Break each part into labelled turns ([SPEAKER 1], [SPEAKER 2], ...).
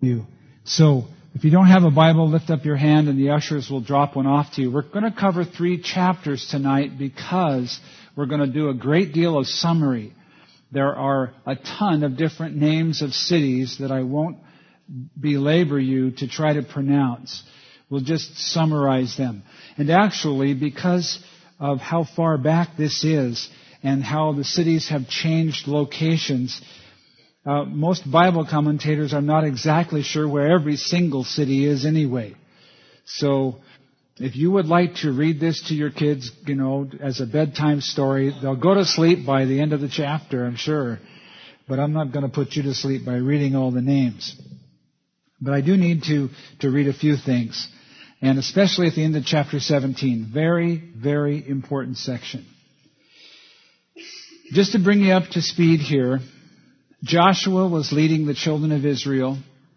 [SPEAKER 1] you. So, if you don't have a Bible, lift up your hand and the ushers will drop one off to you. We're going to cover 3 chapters tonight because we're going to do a great deal of summary. There are a ton of different names of cities that I won't belabor you to try to pronounce. We'll just summarize them. And actually, because of how far back this is and how the cities have changed locations, most Bible commentators are not exactly sure where every single city is anyway. So, if you would like to read this to your kids, as a bedtime story, they'll go to sleep by the end of the chapter, I'm sure. But I'm not going to put you to sleep by reading all the names. But I do need to read a few things. And especially at the end of chapter 17. Very, very important section. Just to bring you up to speed here, Joshua was leading the children of Israel.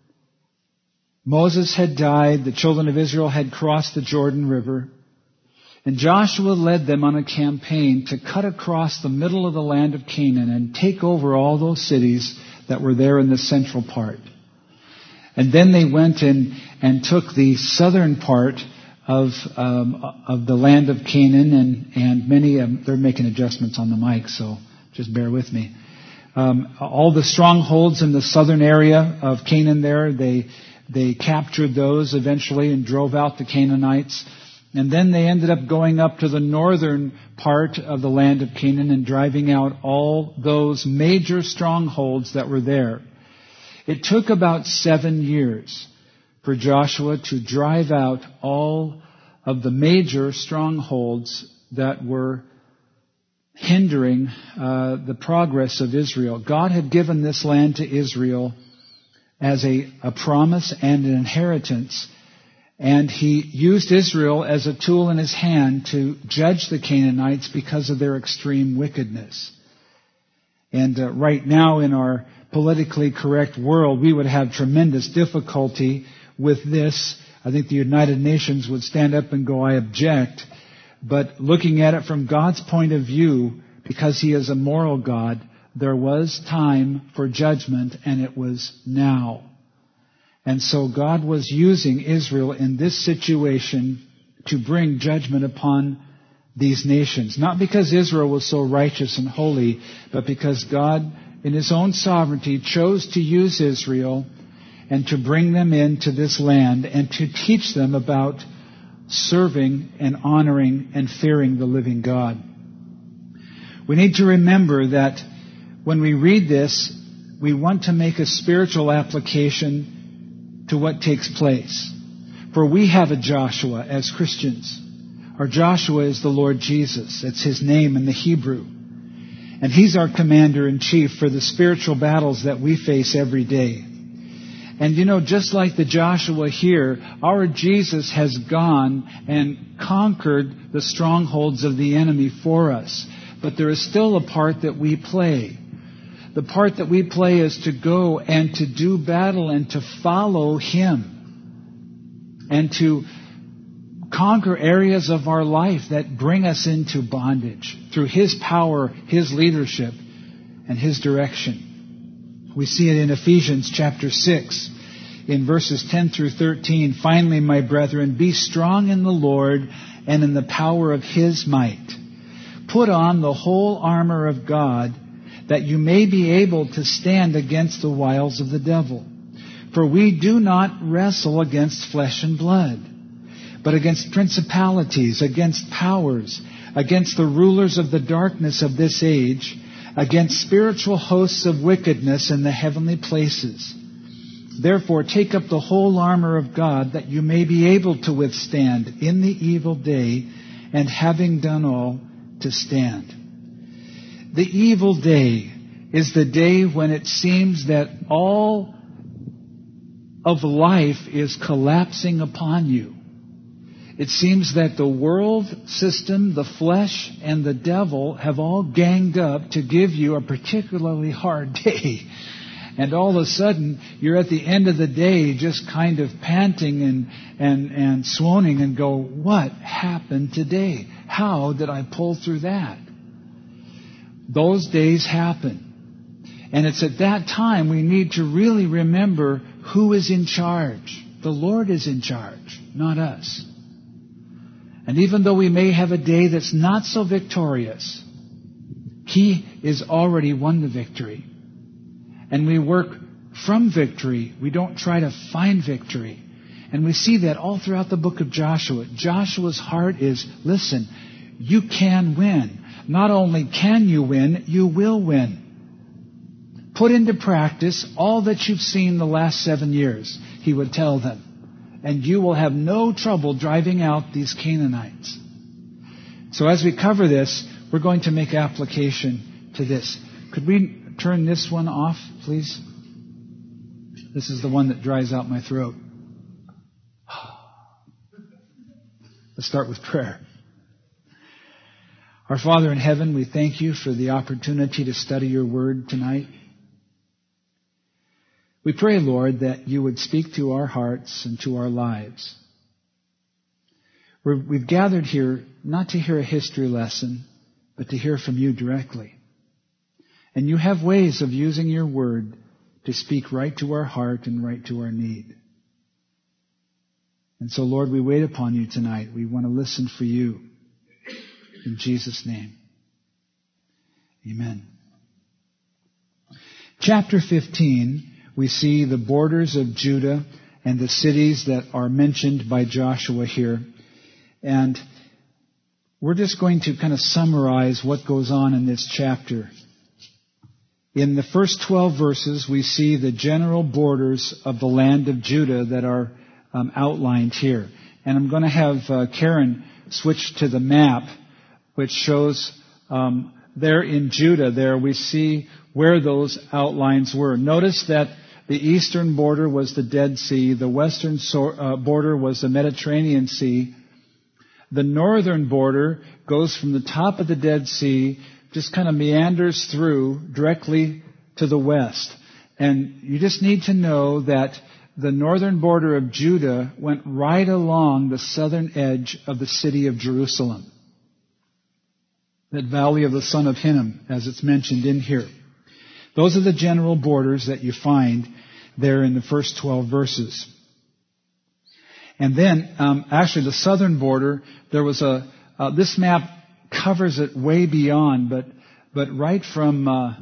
[SPEAKER 1] Moses had died. The children of Israel had crossed the Jordan River. And Joshua led them on a campaign to cut across the middle of the land of Canaan and take over all those cities that were there in the central part. And then they went and took the southern part of the land of Canaan, and many they're making adjustments on the mic, so just bear with me. All the strongholds in the southern area of Canaan there, they captured those eventually and drove out the Canaanites. And then they ended up going up to the northern part of the land of Canaan and driving out all those major strongholds that were there. It took about 7 years for Joshua to drive out all of the major strongholds that were hindering the progress of Israel. God had given this land to Israel as a promise and an inheritance, and He used Israel as a tool in His hand to judge the Canaanites because of their extreme wickedness. And right now in our politically correct world, we would have tremendous difficulty with this. I think the United Nations would stand up and go, I object. But looking at it from God's point of view, because He is a moral God, there was time for judgment, and it was now. And so God was using Israel in this situation to bring judgment upon these nations. Not because Israel was so righteous and holy, but because God, in His own sovereignty, chose to use Israel and to bring them into this land and to teach them about serving and honoring and fearing the living God. We need to remember that when we read this, we want to make a spiritual application to what takes place. For we have a Joshua as Christians. Our Joshua is the Lord Jesus. That's His name in the Hebrew. And He's our commander-in-chief for the spiritual battles that we face every day. And just like the Joshua here, our Jesus has gone and conquered the strongholds of the enemy for us. But there is still a part that we play. The part that we play is to go and to do battle and to follow Him. And to conquer areas of our life that bring us into bondage through His power, His leadership, and His direction. We see it in Ephesians chapter 6 in verses 10 through 13. Finally, my brethren, be strong in the Lord and in the power of His might. Put on the whole armor of God, that you may be able to stand against the wiles of the devil. For we do not wrestle against flesh and blood, but against principalities, against powers, against the rulers of the darkness of this age, against spiritual hosts of wickedness in the heavenly places. Therefore, take up the whole armor of God, that you may be able to withstand in the evil day, and having done all, to stand. The evil day is the day when it seems that all of life is collapsing upon you. It seems that the world system, the flesh, and the devil have all ganged up to give you a particularly hard day. And all of a sudden, you're at the end of the day just kind of panting and swooning and go, what happened today? How did I pull through that? Those days happen. And it's at that time we need to really remember who is in charge. The Lord is in charge, not us. And even though we may have a day that's not so victorious, He has already won the victory. And we work from victory. We don't try to find victory. And we see that all throughout the book of Joshua. Joshua's heart is, listen, you can win. Not only can you win, you will win. Put into practice all that you've seen the last 7 years, he would tell them. And you will have no trouble driving out these Canaanites. So as we cover this, we're going to make application to this. Could we turn this one off, please? This is the one that dries out my throat. Let's start with prayer. Our Father in heaven, we thank you for the opportunity to study your word tonight. We pray, Lord, that you would speak to our hearts and to our lives. We've gathered here not to hear a history lesson, but to hear from you directly. And you have ways of using your word to speak right to our heart and right to our need. And so, Lord, we wait upon you tonight. We want to listen for you. In Jesus' name. Amen. Chapter 15, we see the borders of Judah and the cities that are mentioned by Joshua here. And we're just going to kind of summarize what goes on in this chapter. In the first 12 verses, we see the general borders of the land of Judah that are outlined here. And I'm going to have Karen switch to the map, which shows there in Judah, there we see where those outlines were. Notice that the eastern border was the Dead Sea. The western border was the Mediterranean Sea. The northern border goes from the top of the Dead Sea, just kind of meanders through directly to the west. And you just need to know that the northern border of Judah went right along the southern edge of the city of Jerusalem. That valley of the son of Hinnom, as it's mentioned in here. Those are the general borders that you find there in the first 12 verses. And then, actually the southern border, there was this map covers it way beyond, but right from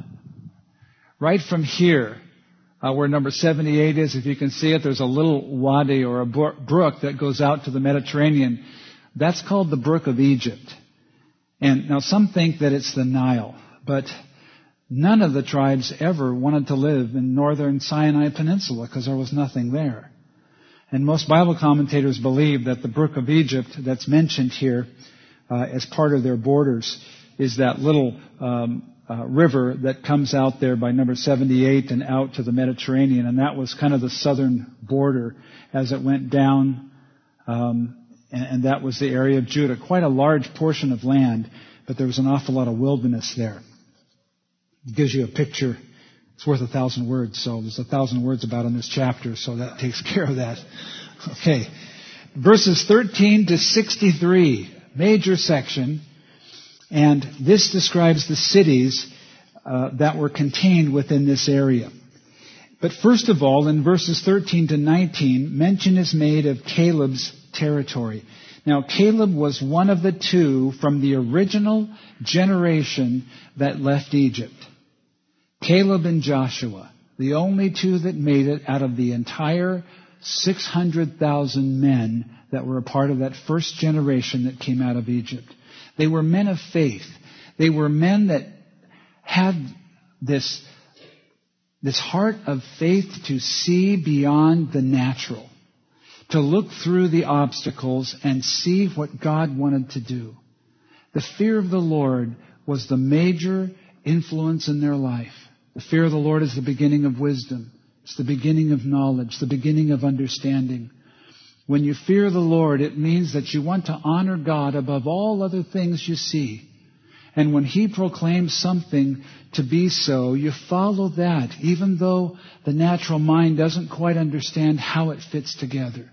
[SPEAKER 1] here, where number 78 is, if you can see it, there's a little wadi or a brook that goes out to the Mediterranean. That's called the Brook of Egypt. And now some think that it's the Nile, but none of the tribes ever wanted to live in northern Sinai Peninsula because there was nothing there. And most Bible commentators believe that the Brook of Egypt that's mentioned here as part of their borders is that little river that comes out there by number 78 and out to the Mediterranean. And that was kind of the southern border as it went down. And that was the area of Judah. Quite a large portion of land, but there was an awful lot of wilderness there. It gives you a picture. It's worth 1,000 words, so there's 1,000 words about in this chapter, so that takes care of that. Okay. Verses 13 to 63, major section, and this describes the cities that were contained within this area. But first of all, in verses 13 to 19, mention is made of Caleb's territory. Now, Caleb was one of the two from the original generation that left Egypt. Caleb and Joshua, the only two that made it out of the entire 600,000 men that were a part of that first generation that came out of Egypt. They were men of faith. They were men that had this heart of faith to see beyond the natural, to look through the obstacles and see what God wanted to do. The fear of the Lord was the major influence in their life. The fear of the Lord is the beginning of wisdom. It's the beginning of knowledge, the beginning of understanding. When you fear the Lord, it means that you want to honor God above all other things you see. And when He proclaims something to be so, you follow that, even though the natural mind doesn't quite understand how it fits together.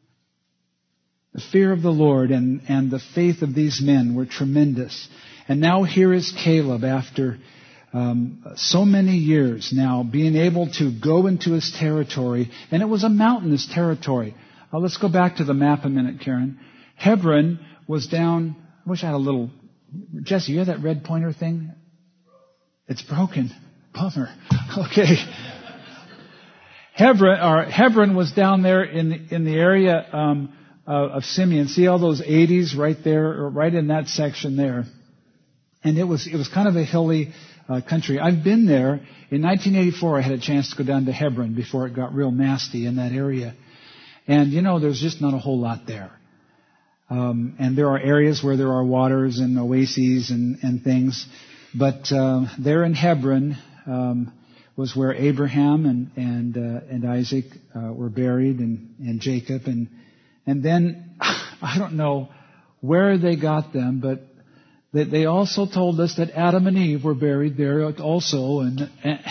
[SPEAKER 1] The fear of the Lord and the faith of these men were tremendous. And now here is Caleb after so many years now, being able to go into his territory, and it was a mountainous territory. Let's go back to the map a minute, Karen. Hebron was down. I wish I had a little. Jesse, you have that red pointer thing? It's broken. Bummer. Okay. Hebron was down there in the area of Simeon. See all those 80s right there, right in that section there. And it was kind of a hilly country. I've been there. In 1984, I had a chance to go down to Hebron before it got real nasty in that area. And there's just not a whole lot there. And there are areas where there are waters and oases and things. But there in Hebron was where Abraham and Isaac were buried, and Jacob. And then, I don't know where they got them, but they also told us that Adam and Eve were buried there also. And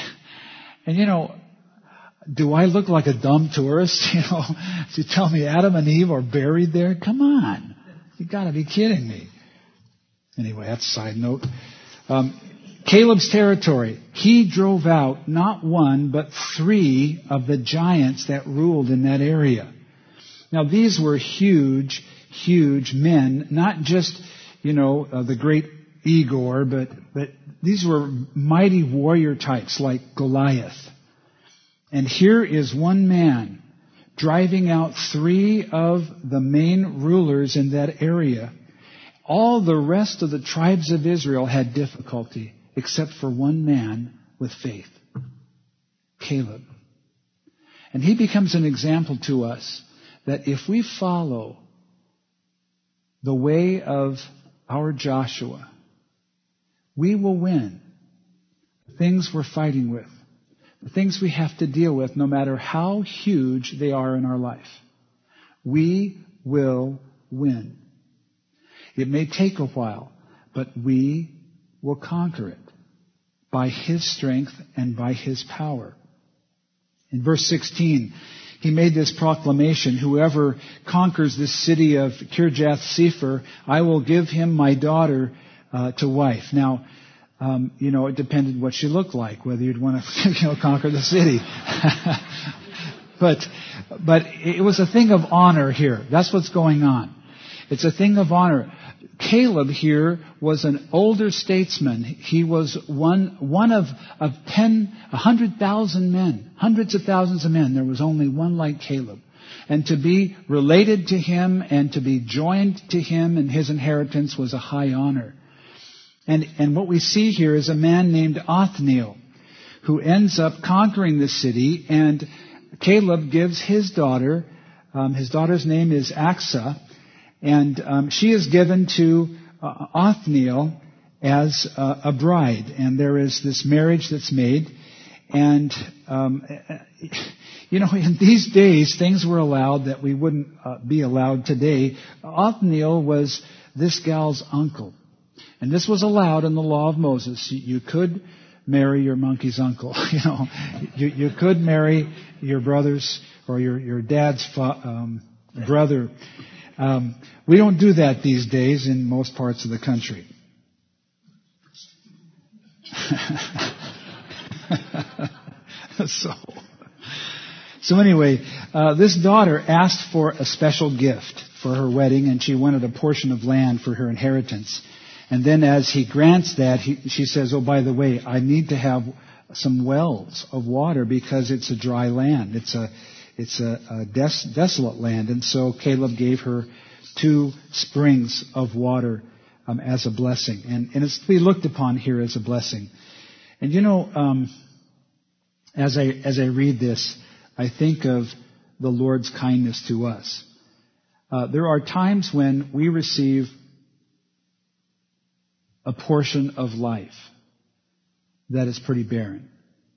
[SPEAKER 1] do I look like a dumb tourist? To tell me Adam and Eve are buried there? Come on. You gotta be kidding me. Anyway, that's a side note. Caleb's territory. He drove out not one, but 3 of the giants that ruled in that area. Now these were huge, huge men, not just, the great Igor, but these were mighty warrior types like Goliath. And here is one man driving out 3 of the main rulers in that area. All the rest of the tribes of Israel had difficulty, except for one man with faith, Caleb. And he becomes an example to us that if we follow the way of our Joshua, we will win the things we're fighting with. The things we have to deal with, no matter how huge they are in our life. We will win. It may take a while, but we will conquer it by His strength and by His power. In verse 16, he made this proclamation, whoever conquers this city of Kirjath Sepher, I will give him my daughter to wife. Now, it depended what she looked like, whether you'd want to, conquer the city. But it was a thing of honor here. That's what's going on. It's a thing of honor. Caleb here was an older statesman. He was one of 100,000 men, hundreds of thousands of men. There was only one like Caleb. And to be related to him and to be joined to him in his inheritance was a high honor. And what we see here is a man named Othniel who ends up conquering the city, and Caleb gives his daughter, his daughter's name is Aksa, and she is given to Othniel as a bride. And there is this marriage that's made. And, in these days, things were allowed that we wouldn't be allowed today. Othniel was this gal's uncle. And this was allowed in the law of Moses. You could marry your monkey's uncle. You could marry your brother's or your dad's brother. We don't do that these days in most parts of the country. So anyway, this daughter asked for a special gift for her wedding, and she wanted a portion of land for her inheritance. And then as he grants that, she says, oh, by the way, I need to have some wells of water because it's a dry land. It's a desolate land. And so Caleb gave her 2 springs of water as a blessing. And it's to be looked upon here as a blessing. And as I read this, I think of the Lord's kindness to us. There are times when we receive a portion of life that is pretty barren.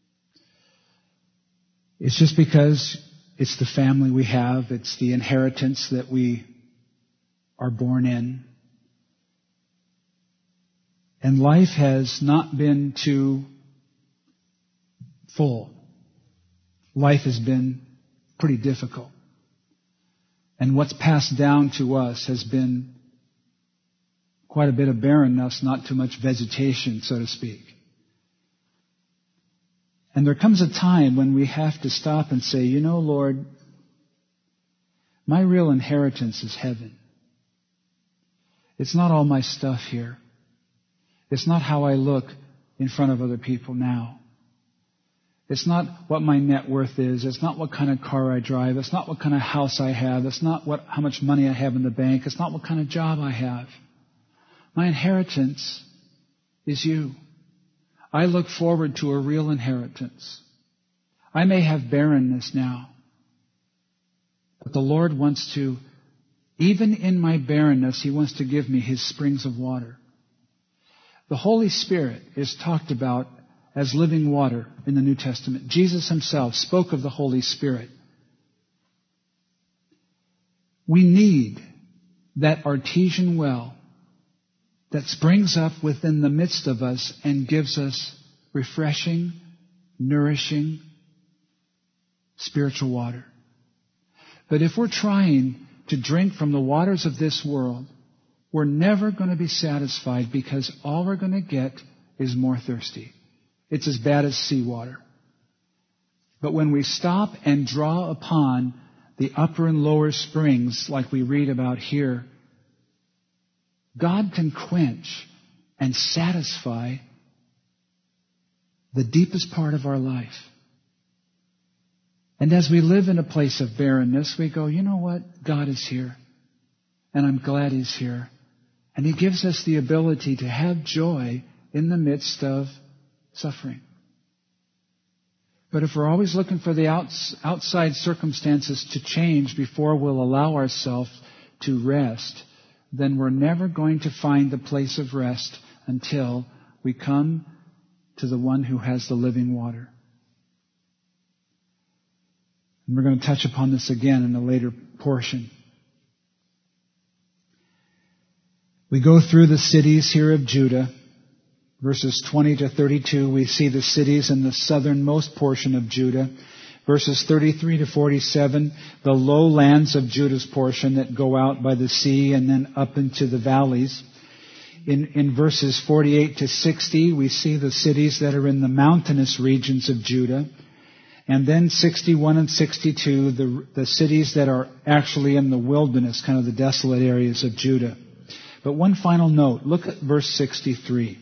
[SPEAKER 1] It's just because it's the family we have, it's the inheritance that we are born in. And life has not been too full. Life has been pretty difficult. And what's passed down to us has been quite a bit of barrenness, not too much vegetation, so to speak. And there comes a time when we have to stop and say, you know, Lord, my real inheritance is heaven. It's not all my stuff here. It's not how I look in front of other people now. It's not what my net worth is. It's not what kind of car I drive. It's not what kind of house I have. It's not how much money I have in the bank. It's not what kind of job I have. My inheritance is you. I look forward to a real inheritance. I may have barrenness now, but the Lord wants to, even in my barrenness, He wants to give me His springs of water. The Holy Spirit is talked about as living water in the New Testament. Jesus Himself spoke of the Holy Spirit. We need that artesian well that springs up within the midst of us and gives us refreshing, nourishing, spiritual water. But if we're trying to drink from the waters of this world, we're never going to be satisfied, because all we're going to get is more thirsty. It's as bad as seawater. But when we stop and draw upon the upper and lower springs, like we read about here, God can quench and satisfy the deepest part of our life. And as we live in a place of barrenness, we go, you know what? God is here. And I'm glad He's here. And He gives us the ability to have joy in the midst of suffering. But if we're always looking for the outside circumstances to change before we'll allow ourselves to rest, then we're never going to find the place of rest until we come to the one who has the living water. And we're going to touch upon this again in a later portion. We go through the cities here of Judah. Verses 20 to 32, we see the cities in the southernmost portion of Judah. Verses 33 to 47, the lowlands of Judah's portion that go out by the sea and then up into the valleys. In verses 48 to 60, we see the cities that are in the mountainous regions of Judah. And then 61 and 62, the cities that are actually in the wilderness, kind of the desolate areas of Judah. But one final note, look at verse 63.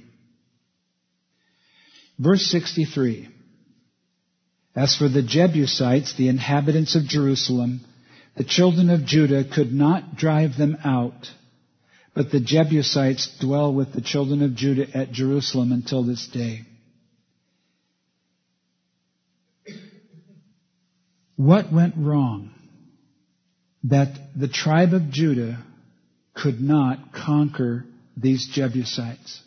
[SPEAKER 1] Verse 63. As for the Jebusites, the inhabitants of Jerusalem, the children of Judah could not drive them out, but the Jebusites dwell with the children of Judah at Jerusalem until this day. What went wrong that the tribe of Judah could not conquer these Jebusites?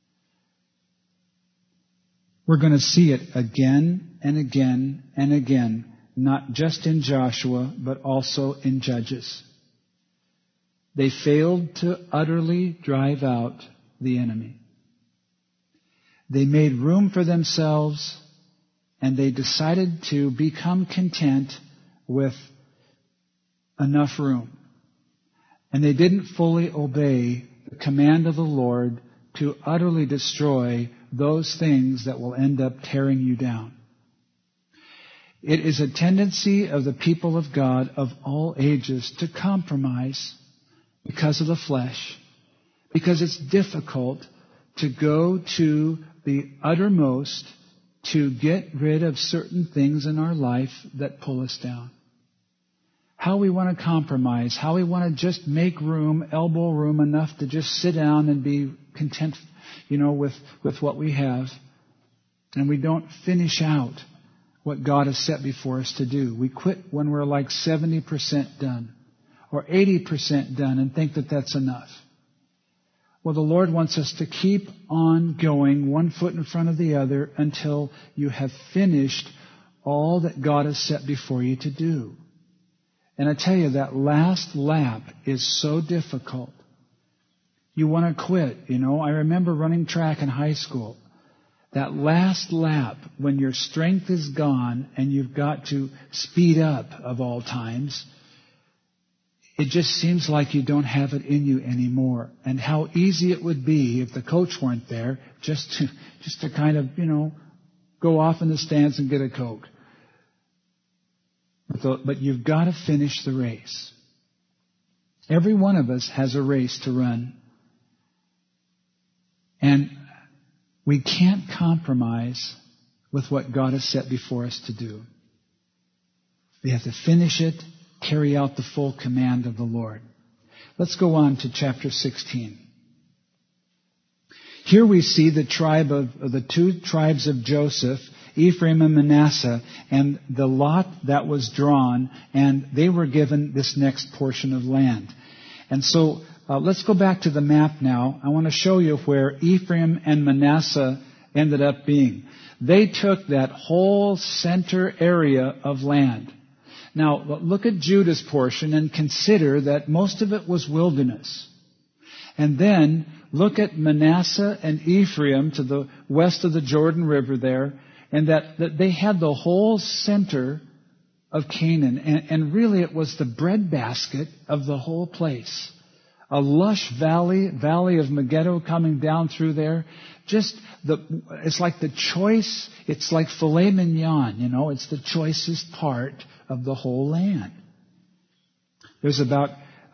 [SPEAKER 1] We're going to see it again and again and again, not just in Joshua, but also in Judges. They failed to utterly drive out the enemy. They made room for themselves, and they decided to become content with enough room. And they didn't fully obey the command of the Lord to utterly destroy those things that will end up tearing you down. It is a tendency of the people of God of all ages to compromise because of the flesh, because it's difficult to go to the uttermost to get rid of certain things in our life that pull us down. How we want to compromise, how we want to just make room, elbow room enough to just sit down and be content, with what we have. And we don't finish out what God has set before us to do. We quit when we're like 70% done or 80% done and think that that's enough. Well, the Lord wants us to keep on going, one foot in front of the other, until you have finished all that God has set before you to do. And I tell you, that last lap is so difficult. You want to quit, I remember running track in high school. That last lap, when your strength is gone and you've got to speed up of all times, it just seems like you don't have it in you anymore. And how easy it would be if the coach weren't there just to kind of, go off in the stands and get a Coke. But you've got to finish the race. Every one of us has a race to run. And we can't compromise with what God has set before us to do. We have to finish it, carry out the full command of the Lord. Let's go on to chapter 16. Here we see the two tribes of Joseph, Ephraim and Manasseh, and the lot that was drawn, and they were given this next portion of land. And so let's go back to the map now. I want to show you where Ephraim and Manasseh ended up being. They took that whole center area of land. Now, look at Judah's portion and consider that most of it was wilderness. And then look at Manasseh and Ephraim to the west of the Jordan River there, and that they had the whole center of Canaan. And really it was the breadbasket of the whole place. A lush valley of Megiddo coming down through there. It's like the choice, it's like filet mignon, it's the choicest part of the whole land. There's about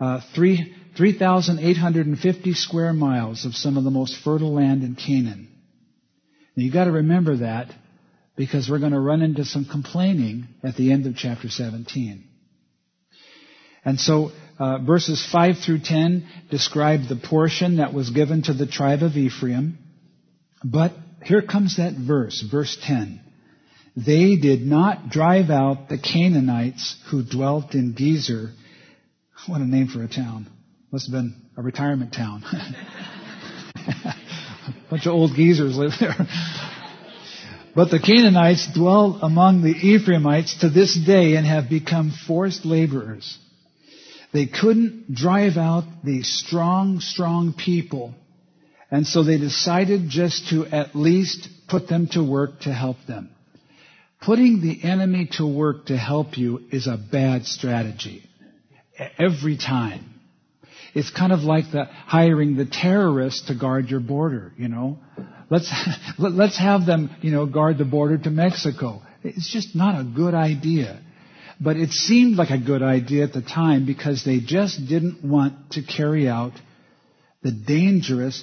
[SPEAKER 1] 3,850 square miles of some of the most fertile land in Canaan. Now you've got to remember that, because we're going to run into some complaining at the end of chapter 17. And so verses 5 through 10 describe the portion that was given to the tribe of Ephraim. But here comes that verse 10. They did not drive out the Canaanites who dwelt in Gezer. What a name for a town. Must have been a retirement town. A bunch of old geezers live there. But the Canaanites dwell among the Ephraimites to this day and have become forced laborers. They couldn't drive out the strong people. And so they decided just to at least put them to work to help them. Putting the enemy to work to help you is a bad strategy. Every time. It's kind of like hiring the terrorists to guard your border, Let's have them, guard the border to Mexico. It's just not a good idea. But it seemed like a good idea at the time because they just didn't want to carry out the dangerous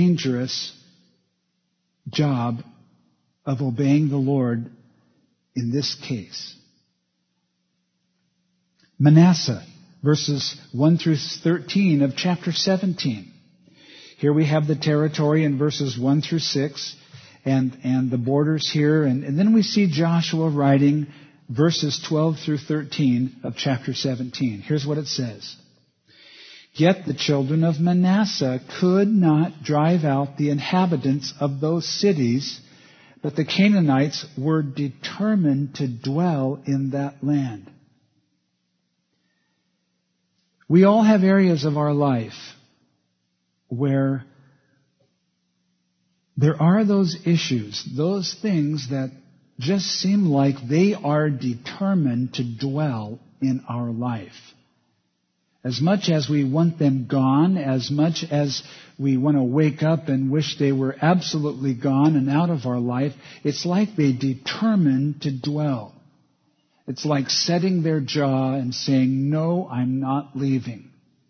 [SPEAKER 1] job of obeying the Lord in this case. Manasseh, verses 1 through 13 of chapter 17. Here we have the territory in verses 1 through 6 and the borders here. And then we see Joshua writing verses 12 through 13 of chapter 17. Here's what it says. Yet the children of Manasseh could not drive out the inhabitants of those cities, but the Canaanites were determined to dwell in that land. We all have areas of our life where there are those issues, those things that just seem like they are determined to dwell in our life. As much as we want them gone, as much as we want to wake up and wish they were absolutely gone and out of our life, it's like they determine to dwell. It's like setting their jaw and saying, no, I'm not leaving.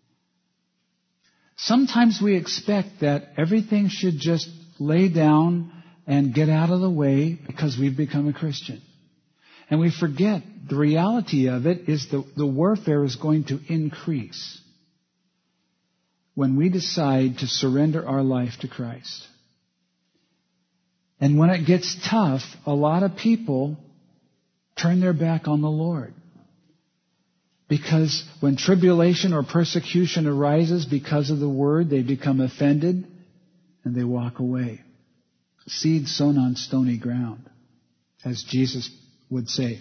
[SPEAKER 1] Sometimes we expect that everything should just lay down and get out of the way because we've become a Christian. And we forget the reality of it is the warfare is going to increase when we decide to surrender our life to Christ. And when it gets tough, a lot of people turn their back on the Lord. Because when tribulation or persecution arises because of the word, they become offended and they walk away. Seed sown on stony ground, as Jesus would say.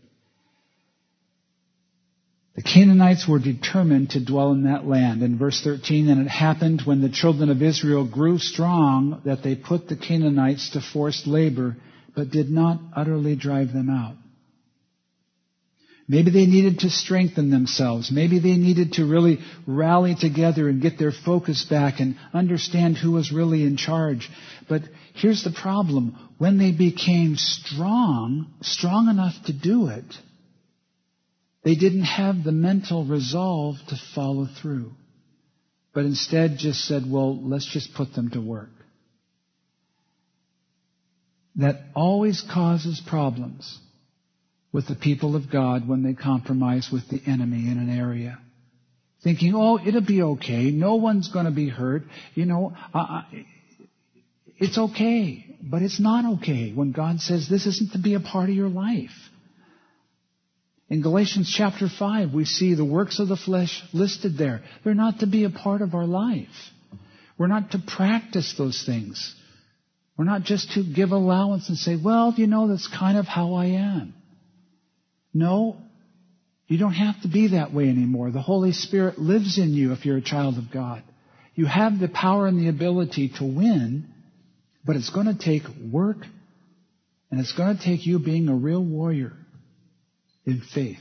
[SPEAKER 1] The Canaanites were determined to dwell in that land. In verse 13, and it happened when the children of Israel grew strong that they put the Canaanites to forced labor, but did not utterly drive them out. Maybe they needed to strengthen themselves. Maybe they needed to really rally together and get their focus back and understand who was really in charge. But here's the problem. when they became strong enough to do it, they didn't have the mental resolve to follow through, but instead just said, well, let's just put them to work. That always causes problems with the people of God when they compromise with the enemy in an area. Thinking, oh, it'll be okay. No one's going to be hurt. It's okay. But it's not okay when God says this isn't to be a part of your life. In Galatians chapter 5, we see the works of the flesh listed there. They're not to be a part of our life. We're not to practice those things. We're not just to give allowance and say, well, that's kind of how I am. No, you don't have to be that way anymore. The Holy Spirit lives in you if you're a child of God. You have the power and the ability to win, but it's going to take work, and it's going to take you being a real warrior in faith.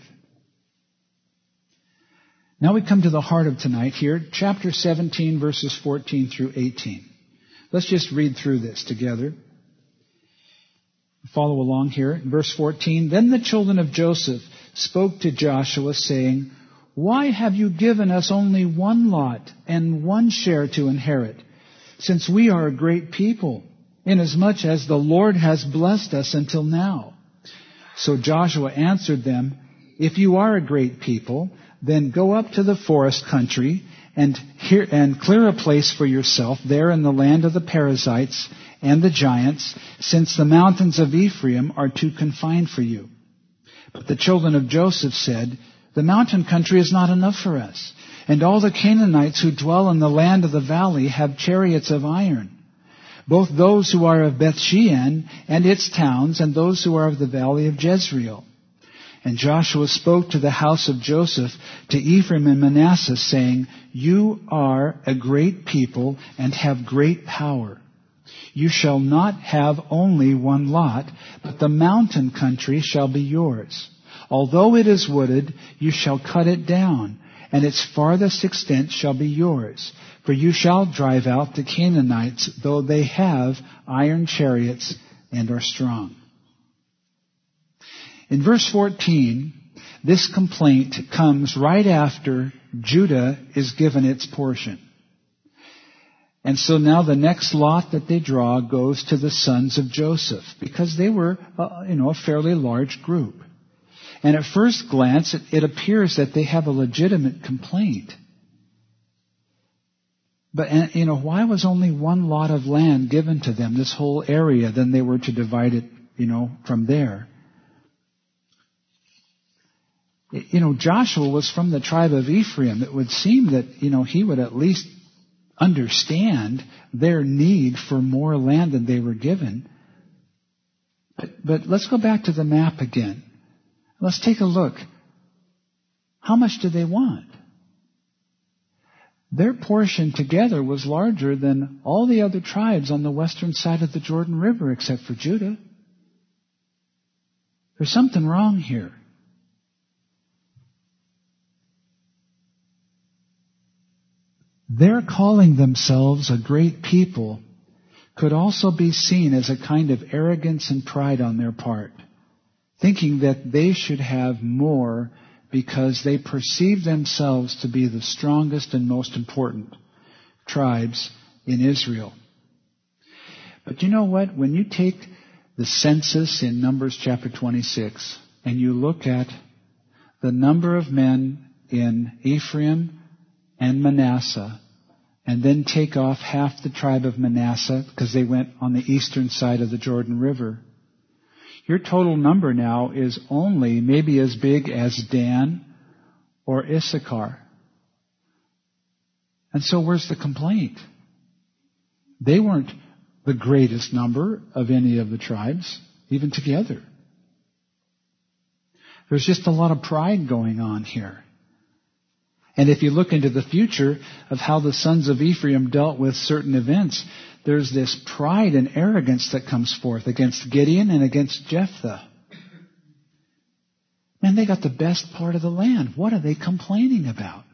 [SPEAKER 1] Now we come to the heart of tonight here, chapter 17, verses 14 through 18. Let's just read through this together. Follow along here. Verse 14, Then the children of Joseph spoke to Joshua, saying, Why have you given us only one lot and one share to inherit, since we are a great people, inasmuch as the Lord has blessed us until now? So Joshua answered them, If you are a great people, then go up to the forest country and clear a place for yourself there in the land of the Perizzites and the giants, since the mountains of Ephraim are too confined for you. But the children of Joseph said, The mountain country is not enough for us, and all the Canaanites who dwell in the land of the valley have chariots of iron, both those who are of Beth-shean and its towns, and those who are of the valley of Jezreel. And Joshua spoke to the house of Joseph, to Ephraim and Manasseh, saying, You are a great people and have great power. You shall not have only one lot, but the mountain country shall be yours. Although it is wooded, you shall cut it down, and its farthest extent shall be yours. For you shall drive out the Canaanites, though they have iron chariots and are strong. In verse 14, this complaint comes right after Judah is given its portion. And so now the next lot that they draw goes to the sons of Joseph, because they were, a fairly large group. And at first glance, it appears that they have a legitimate complaint. But, why was only one lot of land given to them, this whole area? Then they were to divide it, from there. Joshua was from the tribe of Ephraim. It would seem that, he would at least understand their need for more land than they were given. But let's go back to the map again. Let's take a look. How much do they want? Their portion together was larger than all the other tribes on the western side of the Jordan River except for Judah. There's something wrong here. Their calling themselves a great people could also be seen as a kind of arrogance and pride on their part, thinking that they should have more because they perceive themselves to be the strongest and most important tribes in Israel. But you know what? When you take the census in Numbers chapter 26 and you look at the number of men in Ephraim and Manasseh, and then take off half the tribe of Manasseh because they went on the eastern side of the Jordan River, your total number now is only maybe as big as Dan or Issachar. And so where's the complaint? They weren't the greatest number of any of the tribes, even together. There's just a lot of pride going on here. And if you look into the future of how the sons of Ephraim dealt with certain events, there's this pride and arrogance that comes forth against Gideon and against Jephthah. Man, they got the best part of the land. What are they complaining about?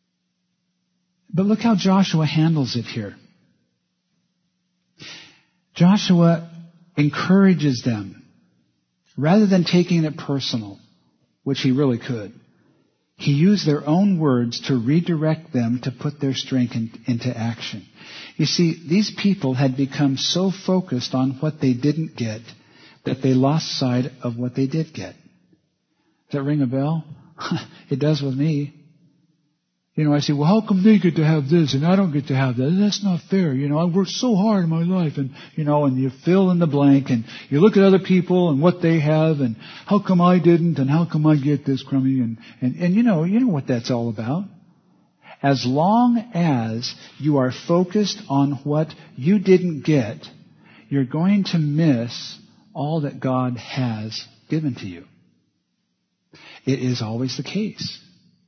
[SPEAKER 1] But look how Joshua handles it here. Joshua encourages them rather than taking it personal, which he really could. He used their own words to redirect them to put their strength into action. You see, these people had become so focused on what they didn't get that they lost sight of what they did get. Does that ring a bell? It does with me. I say, well, how come they get to have this and I don't get to have that? That's not fair. I worked so hard in my life and you fill in the blank and you look at other people and what they have and how come I didn't and how come I get this crummy and you know what that's all about. As long as you are focused on what you didn't get, you're going to miss all that God has given to you. It is always the case.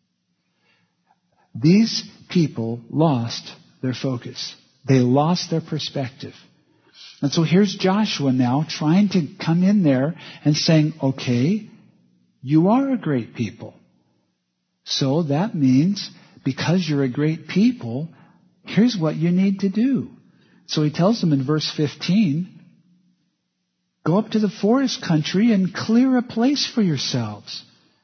[SPEAKER 1] These people lost their focus. They lost their perspective. And so here's Joshua now trying to come in there and saying, okay, you are a great people. So that means because you're a great people, here's what you need to do. So he tells them in verse 15, go up to the forest country and clear a place for yourselves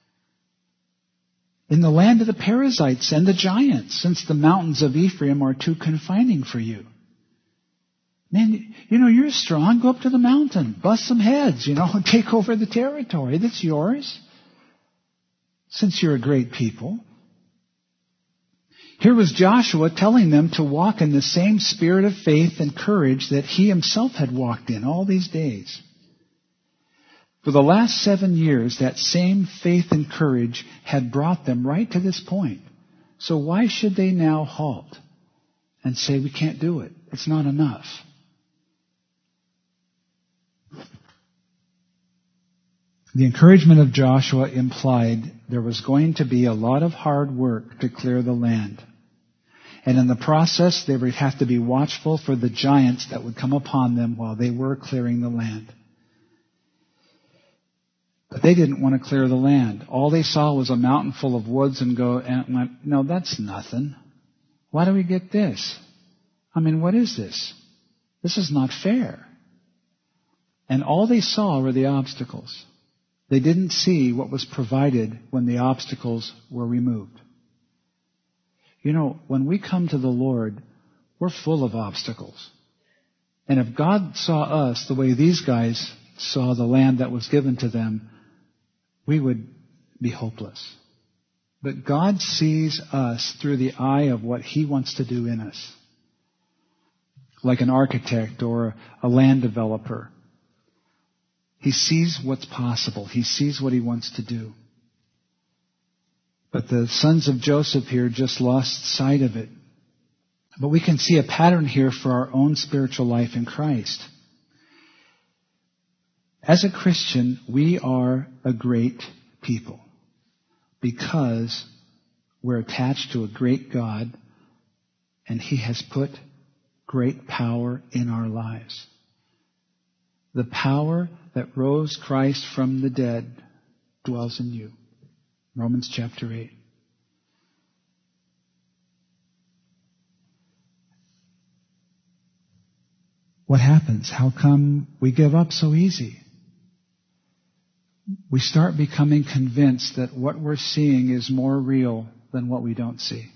[SPEAKER 1] in the land of the Perizzites and the giants, since the mountains of Ephraim are too confining for you. Man, you're strong. Go up to the mountain. Bust some heads, and take over the territory. That's yours. Since you're a great people. Here was Joshua telling them to walk in the same spirit of faith and courage that he himself had walked in all these days. For the last 7 years, that same faith and courage had brought them right to this point. So why should they now halt and say, we can't do it? It's not enough. The encouragement of Joshua implied there was going to be a lot of hard work to clear the land. And in the process, they would have to be watchful for the giants that would come upon them while they were clearing the land. But they didn't want to clear the land. All they saw was a mountain full of woods and went, no, that's nothing. Why do we get this? What is this? This is not fair. And all they saw were the obstacles. They didn't see what was provided when the obstacles were removed. When we come to the Lord, we're full of obstacles. And if God saw us the way these guys saw the land that was given to them, we would be hopeless. But God sees us through the eye of what He wants to do in us. Like an architect or a land developer. He sees what's possible. He sees what He wants to do. But the sons of Joseph here just lost sight of it. But we can see a pattern here for our own spiritual life in Christ. As a Christian, we are a great people because we're attached to a great God and He has put great power in our lives. The power that rose Christ from the dead dwells in you. Romans chapter 8. What happens? How come we give up so easy? We start becoming convinced that what we're seeing is more real than what we don't see.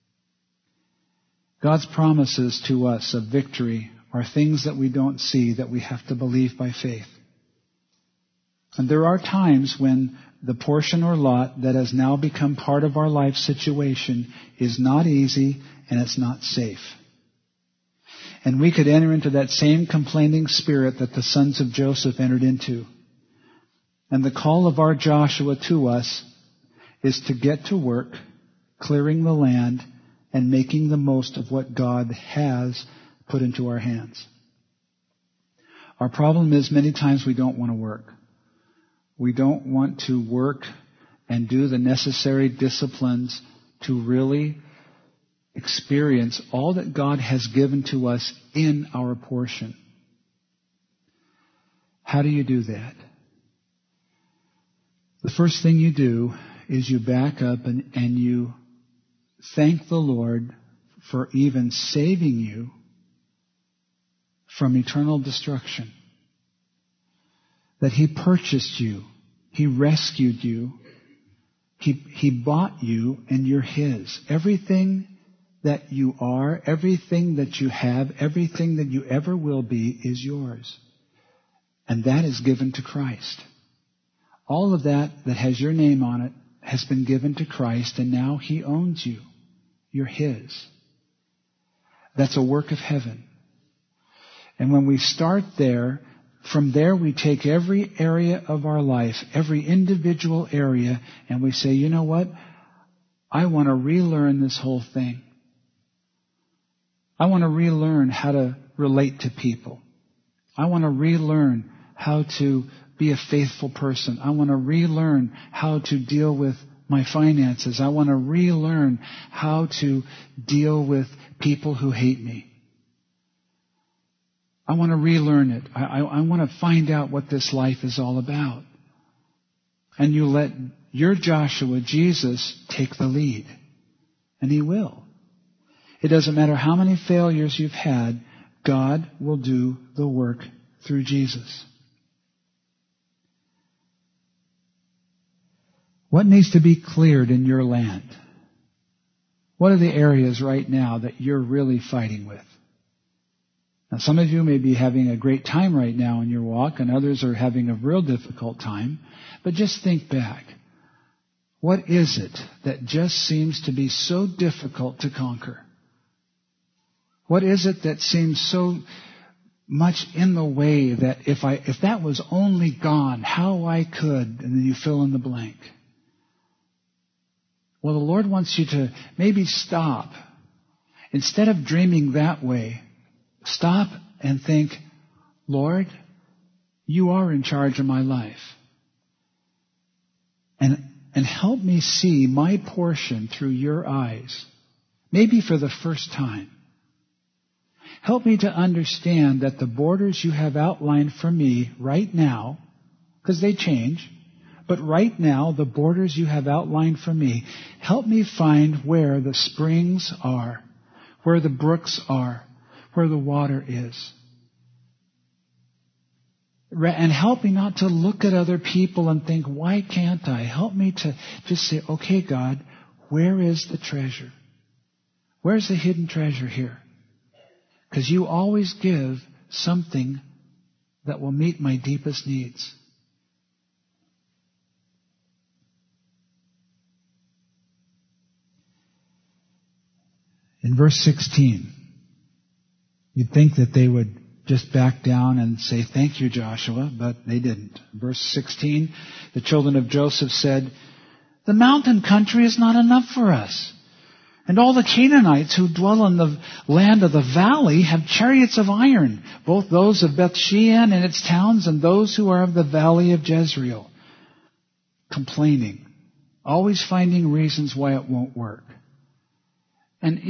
[SPEAKER 1] God's promises to us of victory are things that we don't see that we have to believe by faith. And there are times when the portion or lot that has now become part of our life situation is not easy and it's not safe. And we could enter into that same complaining spirit that the sons of Joseph entered into. And the call of our Joshua to us is to get to work, clearing the land and making the most of what God has put into our hands. Our problem is many times we don't want to work. We don't want to work and do the necessary disciplines to really experience all that God has given to us in our portion. How do you do that? The first thing you do is you back up and you thank the Lord for even saving you from eternal destruction. That He purchased you. He rescued you. He bought you, and you're His. Everything that you are, everything that you have, everything that you ever will be is yours. And that is given to Christ. All of that has your name on it has been given to Christ, and now He owns you. You're His. That's a work of heaven. And when we start there, from there we take every area of our life, every individual area, and we say, you know what? I want to relearn this whole thing. I want to relearn how to relate to people. I want to relearn how to be a faithful person. I want to relearn how to deal with my finances. I want to relearn how to deal with people who hate me. I want to relearn it. I want to find out what this life is all about. And you let your Joshua, Jesus, take the lead. And He will. It doesn't matter how many failures you've had, God will do the work through Jesus. What needs to be cleared in your land? What are the areas right now that you're really fighting with? Now, some of you may be having a great time right now in your walk, and others are having a real difficult time. But just think back. What is it that just seems to be so difficult to conquer? What is it that seems so much in the way that if that was only gone, how I could, and then you fill in the blank. Well, the Lord wants you to maybe stop. Instead of dreaming that way, stop and think, Lord, You are in charge of my life. And help me see my portion through Your eyes, maybe for the first time. Help me to understand that the borders You have outlined for me right now, because they change, but right now, the borders You have outlined for me, help me find where the springs are, where the brooks are, where the water is. And help me not to look at other people and think, why can't I? Help me to just say, okay, God, where is the treasure? Where's the hidden treasure here? Because You always give something that will meet my deepest needs. In verse 16, you'd think that they would just back down and say, thank you, Joshua, but they didn't. Verse 16, the children of Joseph said, the mountain country is not enough for us. And all the Canaanites who dwell in the land of the valley have chariots of iron, both those of Beth-shean and its towns and those who are of the valley of Jezreel. Complaining. Always finding reasons why it won't work. And,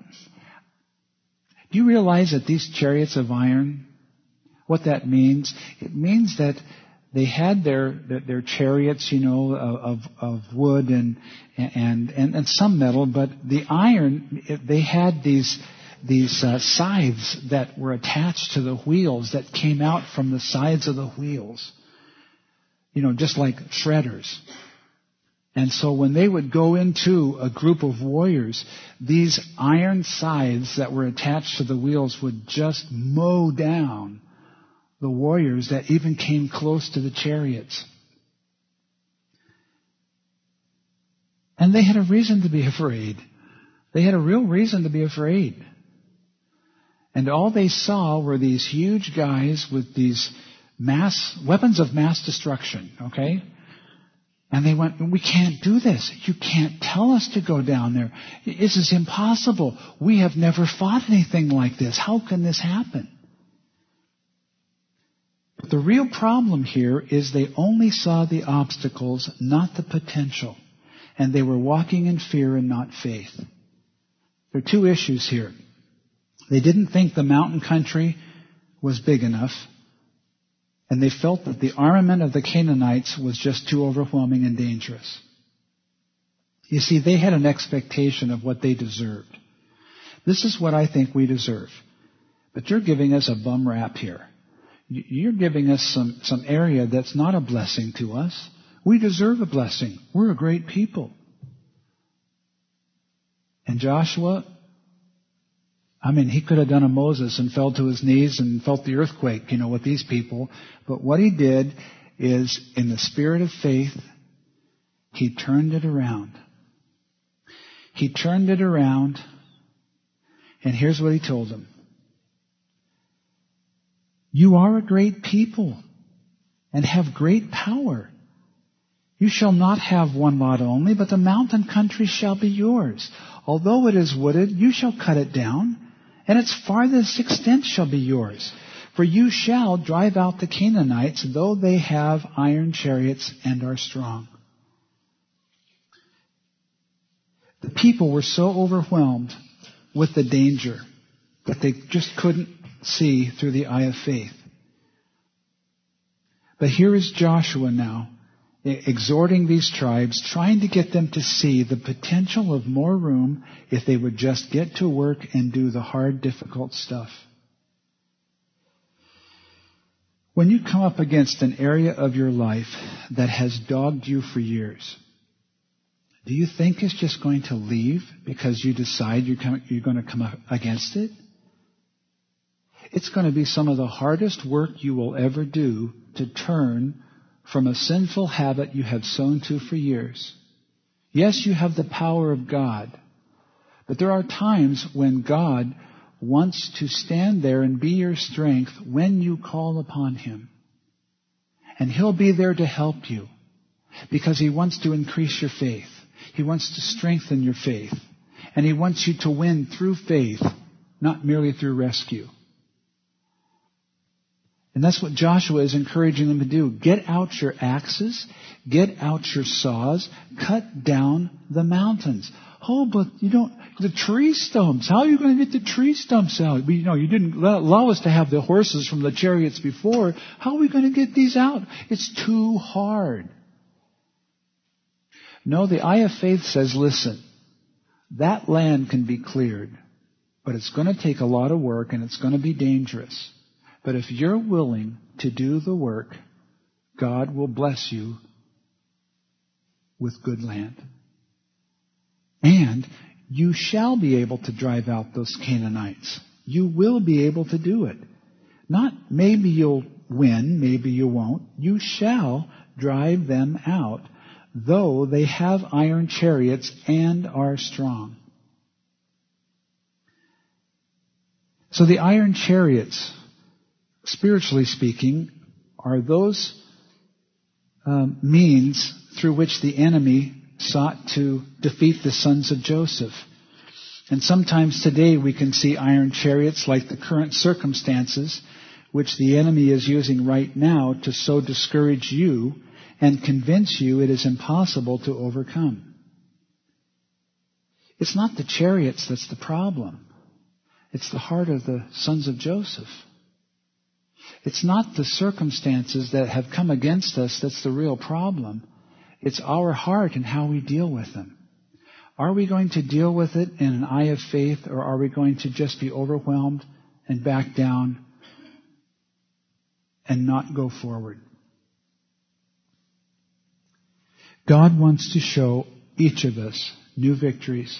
[SPEAKER 1] do you realize that these chariots of iron, what that means? It means that they had their chariots, of wood and some metal, but the iron, they had these scythes that were attached to the wheels that came out from the sides of the wheels. Just like shredders. And so when they would go into a group of warriors, these iron scythes that were attached to the wheels would just mow down the warriors that even came close to the chariots. And they had a reason to be afraid. They had a real reason to be afraid. And all they saw were these huge guys with these weapons of mass destruction, okay? And they went, we can't do this. You can't tell us to go down there. This is impossible. We have never fought anything like this. How can this happen? But the real problem here is they only saw the obstacles, not the potential. And they were walking in fear and not faith. There are two issues here. They didn't think the mountain country was big enough. And they felt that the armament of the Canaanites was just too overwhelming and dangerous. You see, they had an expectation of what they deserved. This is what I think we deserve. But you're giving us a bum rap here. You're giving us some area that's not a blessing to us. We deserve a blessing. We're a great people. And Joshua, he could have done a Moses and fell to his knees and felt the earthquake, with these people. But what he did is, in the spirit of faith, he turned it around. He turned it around, and here's what he told them. You are a great people and have great power. You shall not have one lot only, but the mountain country shall be yours. Although it is wooded, you shall cut it down, and its farthest extent shall be yours. For you shall drive out the Canaanites, though they have iron chariots and are strong. The people were so overwhelmed with the danger that they just couldn't see through the eye of faith. But here is Joshua now, exhorting these tribes, trying to get them to see the potential of more room if they would just get to work and do the hard, difficult stuff. When you come up against an area of your life that has dogged you for years, do you think it's just going to leave because you decide you're going to come up against it? It's going to be some of the hardest work you will ever do to turn from a sinful habit you have sown to for years. Yes, you have the power of God, but there are times when God wants to stand there and be your strength when you call upon Him. And He'll be there to help you because He wants to increase your faith. He wants to strengthen your faith. And He wants you to win through faith, not merely through rescue. And that's what Joshua is encouraging them to do. Get out your axes. Get out your saws. Cut down the mountains. Oh, but the tree stumps. How are you going to get the tree stumps out? You didn't allow us to have the horses from the chariots before. How are we going to get these out? It's too hard. No, the eye of faith says, listen, that land can be cleared, but it's going to take a lot of work and it's going to be dangerous. But if you're willing to do the work, God will bless you with good land. And you shall be able to drive out those Canaanites. You will be able to do it. Not maybe you'll win, maybe you won't. You shall drive them out, though they have iron chariots and are strong. So the iron chariots, spiritually speaking, are those means through which the enemy sought to defeat the sons of Joseph. And sometimes today we can see iron chariots like the current circumstances which the enemy is using right now to so discourage you and convince you it is impossible to overcome. It's not the chariots that's the problem. It's the heart of the sons of Joseph. It's not the circumstances that have come against us that's the real problem. It's our heart and how we deal with them. Are we going to deal with it in an eye of faith, or are we going to just be overwhelmed and back down and not go forward? God wants to show each of us new victories.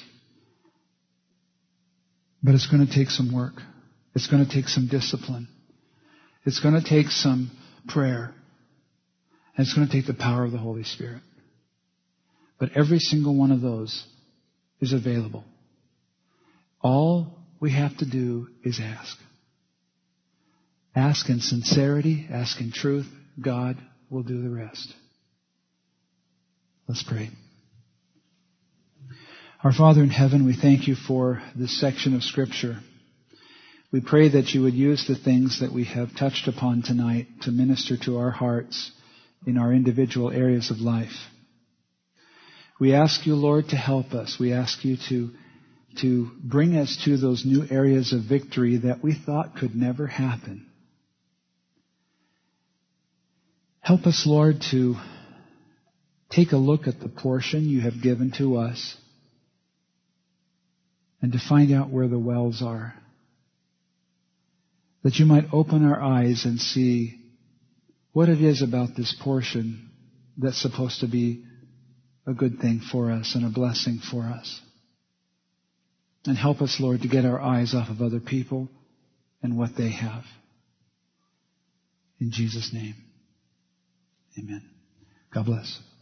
[SPEAKER 1] But it's going to take some work. It's going to take some discipline. It's going to take some prayer. And it's going to take the power of the Holy Spirit. But every single one of those is available. All we have to do is ask. Ask in sincerity, ask in truth. God will do the rest. Let's pray. Our Father in heaven, we thank you for this section of Scripture. We pray that you would use the things that we have touched upon tonight to minister to our hearts in our individual areas of life. We ask you, Lord, to help us. We ask you to bring us to those new areas of victory that we thought could never happen. Help us, Lord, to take a look at the portion you have given to us and to find out where the wells are. that you might open our eyes and see what it is about this portion that's supposed to be a good thing for us and a blessing for us. And help us, Lord, to get our eyes off of other people and what they have. In Jesus' name, amen. God bless.